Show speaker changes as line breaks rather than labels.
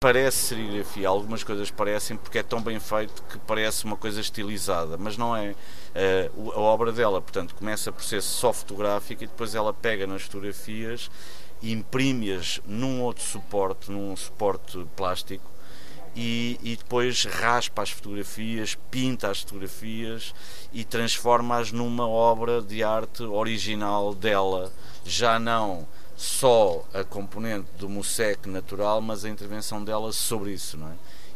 Parece serigrafia, algumas coisas parecem porque é tão bem feito que parece uma coisa estilizada, mas não é. A obra dela, portanto, começa por ser só fotográfica e depois ela pega nas fotografias e imprime-as num suporte plástico e depois raspa as fotografias, pinta as fotografias e transforma-as numa obra de arte original dela, já não só a componente do mosaico natural, mas a intervenção dela sobre isso, não é?